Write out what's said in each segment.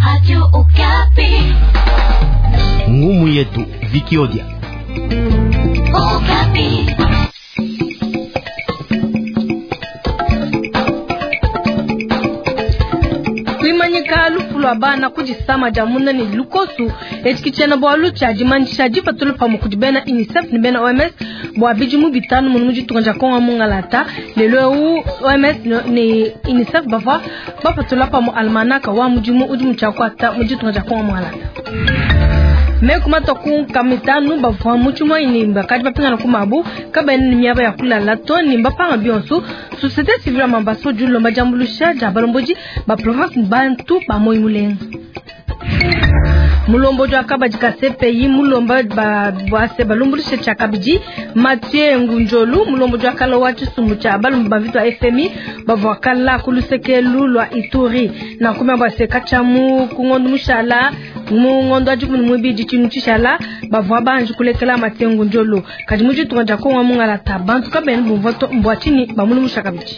Radio Okapi. Ngumu yetu Vikiodia. Okapi. Kuimanyika lufulu abana kujisama jamuna ni lukosu echikichena bwa lucha jimanisha jifatulu pamu kujibena UNICEF ni bena OMS bwa bijimu bitanu munumuji tukonja konga mungalata lelo OMS ni UNICEF bafatula pamu almanaka wa mujimu ujimu chakwata muji tukonja konga mungalata Mekuma toku kamitanu bafwa muchuma inimba kadi bapingana kumabu kabene ni miaba ya kulala to nimba panga bionso société civile mambaso julo majambulusha jabalomboji ba province bantu ba moyimuleng mulombo jwa kabaji ka CPI mulomba ba bwase balumbulisha cha kabiji Mathieu Ngunjolu mulombo jwa kala wachi sumucha balumba vitu FMI bavwa kala kulusekelu lwa Ituri na kumeba sekachamu kungondu mushala mungondo ajukuni mwibiji chinuchishala bavwa banju kulekela Mathieu Ngunjolu kadi muji tukaja konga mungala tabantu kabeni bumvoto mbwachini bamulumusha kabiji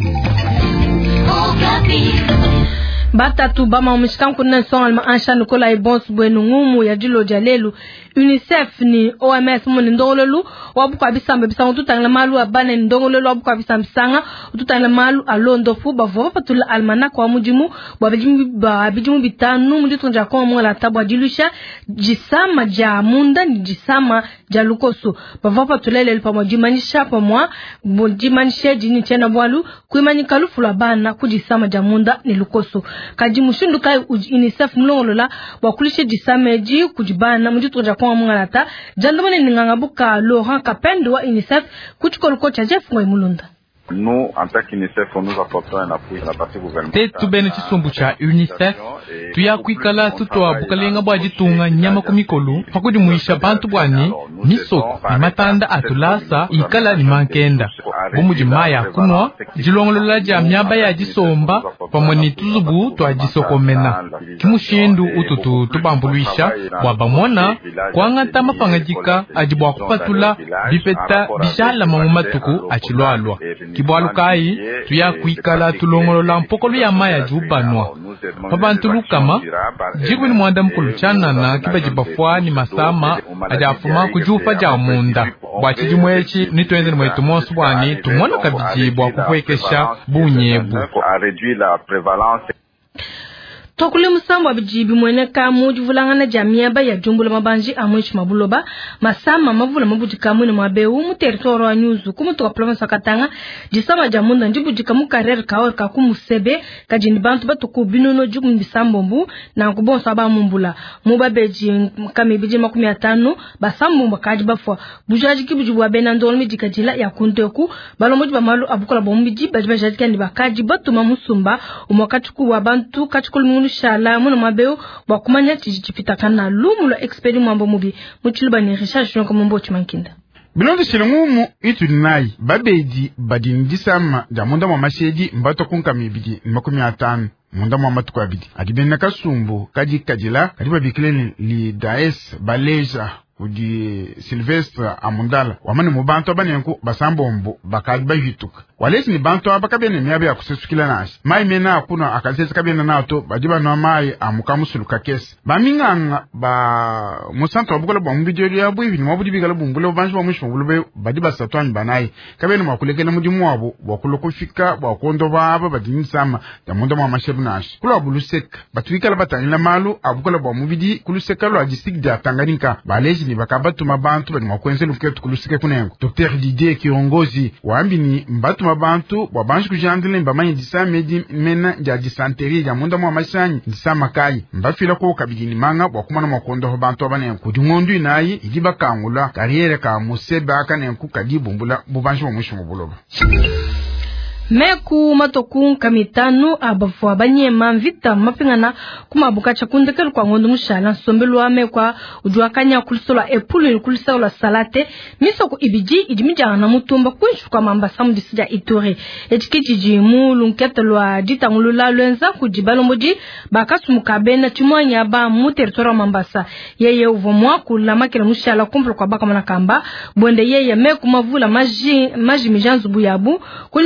Batatu bama umishkan kuna son alma ansha Nicola Ibons bwenu ngumu ya jilo jalelu UNICEF ni OMS muni ndongololu wabuka bisambe bisanga ututangla malu abane ndongololu wabuka bisambe bisanga ututangla malu alondo fu bavo patula almanaka wa mujimu bijimu bitanu muji tunja kwa mwala tabwa jilusha jisama ja munda ni jisama ja lukosu bavo patula lelu pa mwajimanisha pa mwa jimanisha jini chena walu kuimanyika lufulu abana kujisama ja munda ni lukosu kajimushundu kai UNICEF mlongolola wakulishe jisameji kujibana muji tunja kwa mungalata jandamane ningangabuka Laurent Kapendo wa UNICEF kuchikoluko cha Jeff Ngoimulunda. Nous, en tant qu'UNICEF, nous apportons un appui à la partie gouvernementale. Tetu bene chisumbu cha UNICEF tuya kuikala tutoa bukalenga bwaji tunga nyama kumikolu pakudi muisha bantu bwani misoko ni matanda atulasa ikala ni mankenda bumuji maya kunwa jilongolola ja myaba ya jisomba pamoni tuzubu twa jisokomena kimushindu ututu tubambuluisha bwabamona kwangata mafangajika ajibwa kupatula bipeta bijala mamumatuku achilwalwa kibwalukai tuya kuikala tulongolola mpokolo ya maya jubanwa pabantu lukama jibu ni mwanda mkulu chana na kibajibafwa ni masama ajafuma kujufa ja munda bwachi jimwechi ni tuenze ni mwetu monsu bwani tumona kabijibwa kukwekesha bunyebu Tokule musambo abijibi mweneka muju vulangana jamia ba ya jumbula mabanji amwishi mabuloba masama mavula mabujika mwini mwabeu mu territoire wa nyuzu kumutoka province Katanga jisama jamunda njibujika mu carrière kaor ka kumusebe kajini bantu batuku binono jugu mbisambo mbu na kubonso aba mumbula mubabeji kamibiji 50 basambo mbakaji bafwa bujaji kibuju wa benandol mijika jila ya kunteku balomoji bamalu abukola bombiji bajibaji kandi bakaji batuma musumba umwakachuku wa bantu kachukulu shala muna mabeo bakumanya chijipita kana lumulo expert mambo mubi muchiluba ni research nko mambo chimankinda Bilondo shilingumu itu nai babeji badindisama jamunda mwa mashedi mbato kunka mibidi 50 munda mwa matuko abidi adibena kasumbu kaji kajila kadiba bikileni li daes baleja udi Silvestre amundala wamani mubantu abanenku basambombo bakadiba hituka walesi ni bantu abakabene miabe ya kusesukila nashi mai mena akuna akasese kabene nato badiba no mai amukamusuluka kesi baminganga ba musanto abukola bombijeri yabu ibini mabudi bigala bumbulo bantu bamushimo bulube badiba satwani banayi kabene makulekela mudimu wabo wakulokufika bakondo baba badinisama jamunda mwa mashebu nashi kula buluseka batwikala batanila malu abukola bomubidi kuluseka lo ajisigda tanganika balesi ni bakabatu mabantu bani makwenze luketu kuluseka kunengo Dr. Didier Kiongozi waambini mbatu mabantu wabanshi kujandile mbamanyi disamedi mena ja disanteri ya munda mwa mashanyi disama kai mbafila ko kabidini manga wakumana makondo ho bantu abane kudungondu inayi idiba kangula karriere ka musebe akane ku kadibumbula bubanshi mwisho mubuloba Meku matoku kamitanu abafwa banyema mvita mapingana kumabuka chakundekelu kwa ngondu mushala sombelu ame kwa ujuakanya kulisola epulu kulisola salate misoko ibiji idimija na mutumba kwishu kwa mambasamu disija Ituri etikiji mulu nketelwa ditangulula lwenza kujibalomboji bakasu mukabena chimwanya ba mu territoire Mambasa yeye uvomwa kula makela mushala kumplo kwa baka manakamba bonde yeye meku mavula maji mijanzu buyabu kunywa kwa ngondu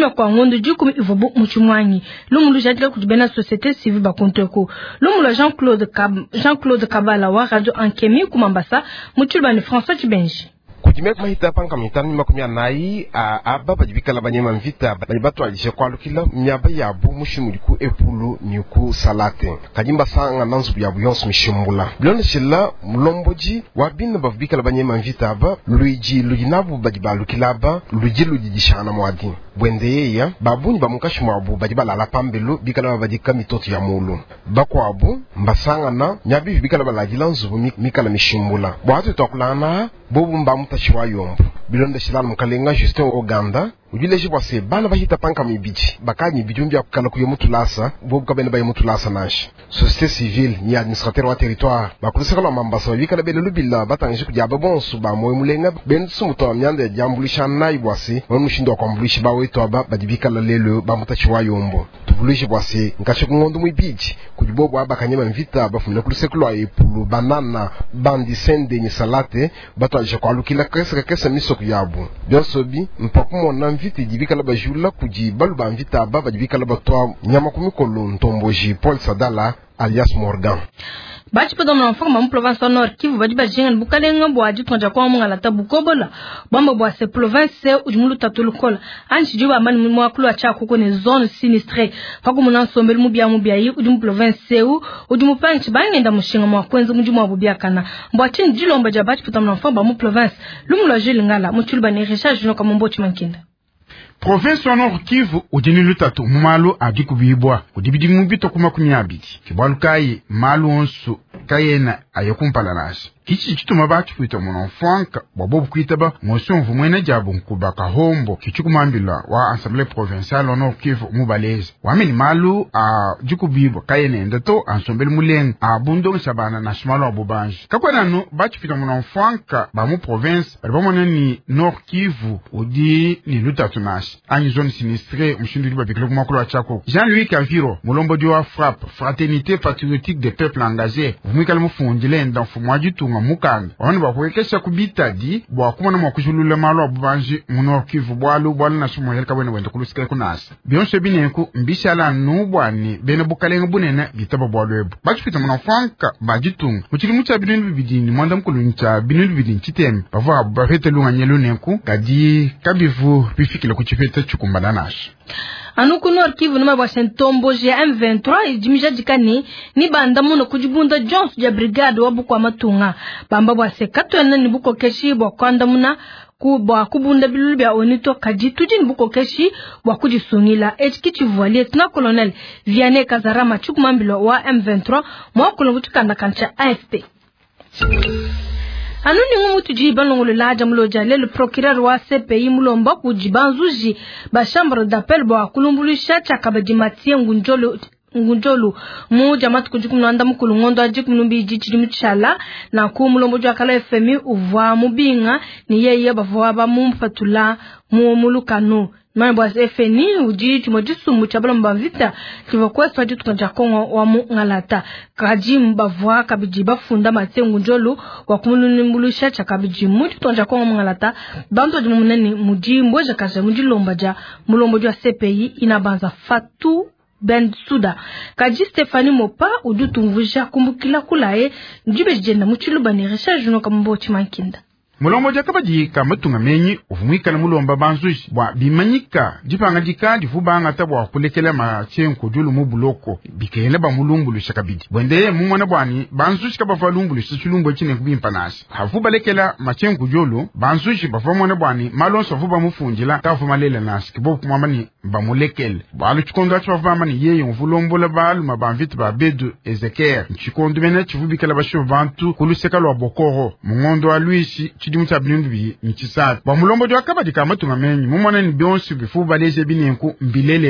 Chibondo Jukum Ivobu Muchumwanyi. Lumulu Jadila Kujibena Société Civile Bakonteko. Lumulu Jean-Claude Kabala wa Radio Ankemi Kumambasa Muchulbani François Chibenji. Kujimek mahita panga mitani makumia nai aba bajibika la banyema mvita bajibatu alishe kwa lukila mnyaba yabu mushimuliku epulu niuku salate kajimba sanga nanzu yabu yonsu mishimbula bilone shila mulomboji wabina bavibika la banyema mvita aba luiji lujinabu bajiba lukila aba luji lujijishana mwadi bwende ya babuni bamukashi mwabu bajiba la lapambelu bikala bajika mitoto ya mulu bakwa abu mbasanga na nyabi bikala balajilanzu mikala mishimbula bwatu tokulana bobu mbamuta shiwa yombu bilonde shilana mukalenga Justin Oganda ujileji wase bana bahita panka mibiji bakanyi bijumbia kala kuyomutulasa bobu kabene bayomutulasa nashi société civile ni administrateur wa territoire bakulisaka la mambasa bikala belelu billa batangishi kujaba bonsu ba moyo mulenga bensu muto amyande jambulisha nayi bwase bamushindo akambulishi baweto aba badibikala lelo bamuta shiwa yombu tubulishi bwase nkashe kungondo mwibiji kujibobo aba kanyema mvita bafumile kulisekulu epulu banana bandi sende ni salate bato alisha kwa lukila kesa misoko yabu bionsobi mpakumo na mvita jibika la bajula kujibalu ba mvita aba bajibika la batwa nyama kumikolo ntomboji Paul Sadala alias Morgan. Bachi pedom na mfanga mu province Nord Kivu bajiba jenga bukalenga bwaji tonja kwa mu ngala tabukobola bamba bwa se province ujumulu tatulukola anchi juba amani mu akulu acha kuko ne zone sinistre fako mu nasombele mu bya yi ujum province ujumu panchi bangenda mushinga mu akwenza mu jumu abubya kana mbwati njilomba ja bachi pedom na mfanga mu province lumula jeli ngala mu chulba ne recharge no kama mbochi mankinda. Province Nord Kivu ujini lutatu mumalu adikubibwa kudibidi mubito kumakumyabidi kibwalukaye malu onsu kayena ayokumpala nashi kichi chituma bachi kuita mononfanka babobu kuitaba ngosonvu mwena jabu nkubaka hombo kichukumambila wa Assemblée Provinciale Nord Kivu mubalezi wamini malu adikubibwa kayena endato ansombele muleng abundong sabana na shimalo abubanji kakwenano bachi kuita mononfanka ba mu province balibamona ni Nord Kivu udi ni lutatu nashi anyi zone sinistre mshinduli babikile kumakulu achako Jean-Louis Kaviro mulombo diwa FRAP Fraternité Patriotique des Peuples Engagés vumikale mufundile ndamfumu ajitunga mukanga wanu bakwekesha kubita di bwakumana mwakujulula malo abubanji Nord Kivu bwalu na sumo helka bwene wende kulusikale kunasa bionse binenku mbishala nubwani bene bukalenga bunena bitaba bwaluebu bachipita munafanka bajitunga muchili mucha binenu bibidini mwanda mkulu ncha binenu bibidini chitemi bavwa bafete lunga nyelu nenku kadi kabivu bifikile kuchipeta chukumbana nashi Anuku Nord Kivu numa Washington je M23 ijimija jikani ni banda muno kujibunda Jones ja brigade wabuko amatunga bamba bwase katwena ni buko keshi bwakanda muna kubwa kubunda bilulu bya onito kajituji buko keshi bwakujisungila HK Lieutenant Colonel Vianney Kazarama chukumambilo wa M23 mwakulo kutukanda kancha AFP. Anuni ngumu tujiba ngolo laja mloja le procureur wa CPI mulomba kujibanzuji ba chambre d'appel bwa kulumbulisha chakabajimatie ngunjolu mu jamatu kujukumnanda mukulu ngondo ajikumnumbi jijiri mchala na ku mulombo jwa kala FMI uvwa mubinga ni yeye bavwa ba mumfatula mu mulukano mambo ya FNI uji tumojisu muchabalo mbavita kivokwa swaji tukonja kongo wa mu ngalata kaji mbavwa kabiji bafunda matengu njolu wa kumulunimbulisha chakabiji mutu tukonja kongo ngalata banto jimuneni muji mboja kaje muji lombaja mulombo jwa CPI inabanza Fatu Ben Suda kaji Stefani Mopa udutu mvusha kumbukila kulae njibe jenda muchiluba ni recharge no kambochi mankinda mulombo jakabaji kamatunga menyi uvumika na mulomba banzuji bwa bimanyika jipanga jika difubanga tabwa kulekela machenko dulu mubuloko bikele ba mulumbulu shakabidi bwende mumwana bwani banzuji kabava lumbulu shichulumbo chine kubimpanasi hafuba lekela machenko dulu banzuji bafamwana bwani malonso vuba mufunjila kafumalela nasi kibofu kumamani bamulekele balu chikondo achivavamani yeye mvulombola balu mabamviti ba bedu Ezekiel chikondo mena chivubikela basho bantu kuluseka lwa bokoro mungondo wa Luishi chidimu cha binundu bi nchisatu ba mulombo jwa kabadi kamatunga menyi mumwana ni bionsi bifuba leje binenku mbilelela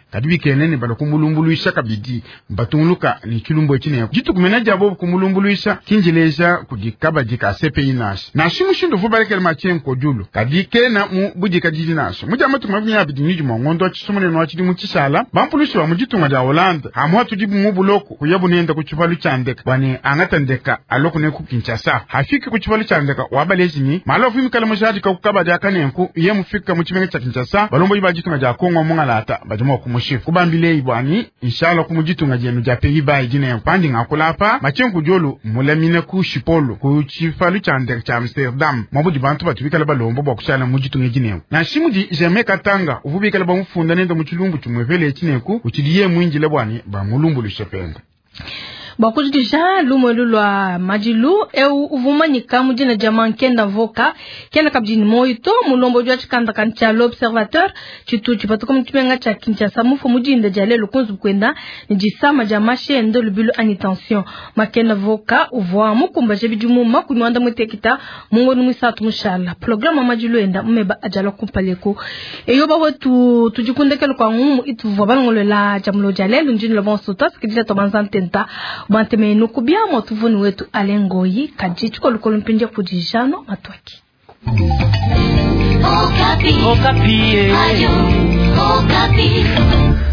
kadibi kenene balo kumulumbuluisha kabidi mbatunguluka ni chilumbo chine jitu kumena jabo kumulumbuluisha kinjeleja kudikaba dika sepe inash na shimushindo vubarekele machenko julu kadike na mu budika dinash mujama tumabnya bidi nyuju mongondo chisumune no achidi muchisala bampulushi wa mujitu ngaja Holanda hamwa tujibu mubuloko kuyabu nenda kuchivalu chandeka bani angatandeka aloko ne kukinchasa hafiki kuchivalu chandeka wabalezi ni malofu mikala mujadi ka kukaba daka nenku ye mufika muchimenge cha kinchasa balombo ibajitu ngaja Kongo mongalata bajuma kumushifu kubambile ibwani inshallah kumujitu ngaje no jape iba ijine pandi ngakulapa machenku jolo mulamine ku shipolo ku chifalu chandeka cha Amsterdam mabudi bantu batubikala balombo bakushala mujitu ngejine na shimudi jeme katanga uvubikala bamufunda nenda muchilumbu chumwevele chineku uchidiye mwinji lebwani ba mulumbu lushependa bakujija lumwelu lwa majilu eu uvumanyika mujina jaman kenda voka kenda kabjini moito mulombo jwa chikanda kancha l'observateur chitu chipatu kumchimenga cha Kinshasa mufu mujinda jale lukunzu kwenda nijisama jamashe ndo lubilu anitention makenda voka uvwa mukumba jebijumu makunwanda mwetekita mungo numisatu mushala programa majilu enda mmeba ajalo kumpaleko eyo bawo tujikundekelo kwa ngumu ituvwa banongolo la jamlo jale lunjini lo bonsotas kidija tomanzantenta banteme nukubia motuvuni wetu alengoyi kajichuko lukolo mpindia kujijano matwaki Okapi. Okapi. Ayo, Okapi.